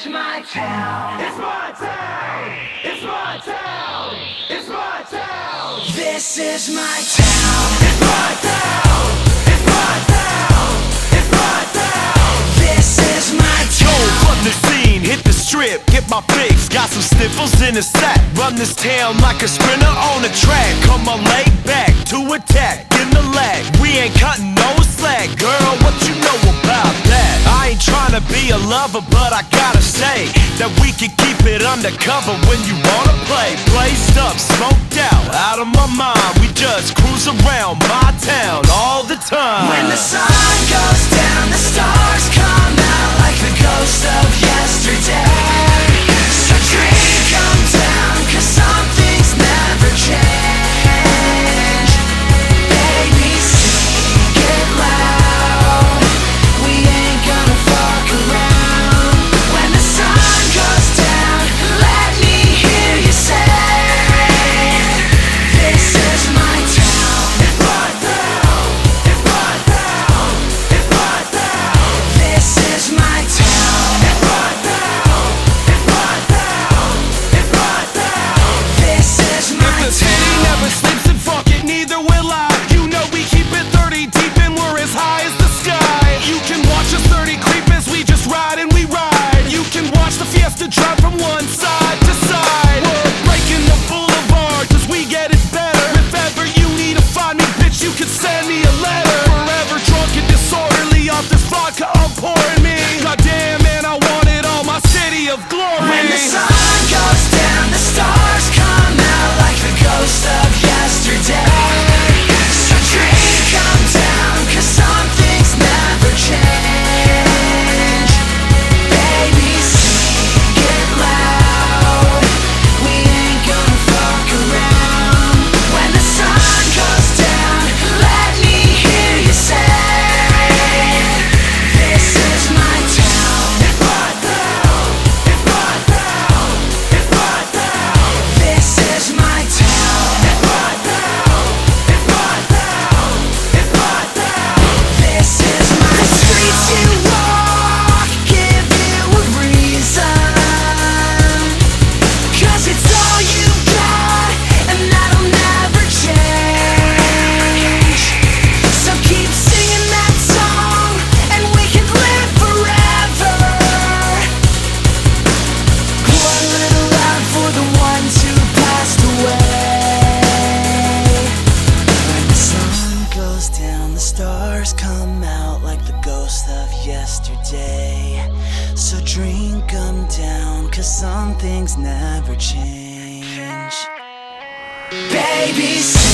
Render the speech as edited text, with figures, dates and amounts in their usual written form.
is my town. It's my town. It's my town. It's my town. This is my town. It's my town. It's my town. It's my town. This is my Yo, town. run the scene, hit the strip, get my fix. Got some sniffles in the sack. Run this town like a sprinter on a track. Come on, lay back to attack in the lag. We ain't cutting no slack, girl. What you know about that? I ain't trying to be a lover, but I gotta say that we can keep it undercover when you wanna play. Blazed up, smoked out of my mind. We just cruise around my town all the time. When the sun goes down, the stars come out like the ghost of yesterday. So dream come down, 'cause some things never change. Baby, sing it loud. We ain't gonna fuck around. When the sun goes down, let me hear you say, this is my town. It's my town. It's my town. It's my town. This is my town. It's my town. It's my town. It's my town. This is my If the city town. never sleeps, and fuck it, neither will I. You know we keep it 30 deep and we're as high as the sky. You can watch us 30 creep as we just ride and we ride. You can watch the Fiesta drive from one side to side. We're breaking the boulevard 'cause we get it better. If ever you need to find me, bitch, you can send me a letter. Forever drunk and disorderly off this vodka I'm pouring me. Goddamn, man, I want it all, my city of glory. When the sun goes down, the stars come out like the ghost of yesterday. So dream come down, 'cause some things never change. Baby, sing it loud. We ain't gonna fuck around. When the sun goes down, let me hear you say, this is my town. It's my town. It's my town. It's my town. This is my town. It's my town. It's my town. It's my town. This is my streets you walk, give you a reason. 'Cause it's all you got, and that'll never change. So keep singing that song, and we can live forever. One little love for the ones who passed away. When the sun goes down, the stars come out like the ghost of yesterday. So drink 'em down, 'cause some things never change. Baby,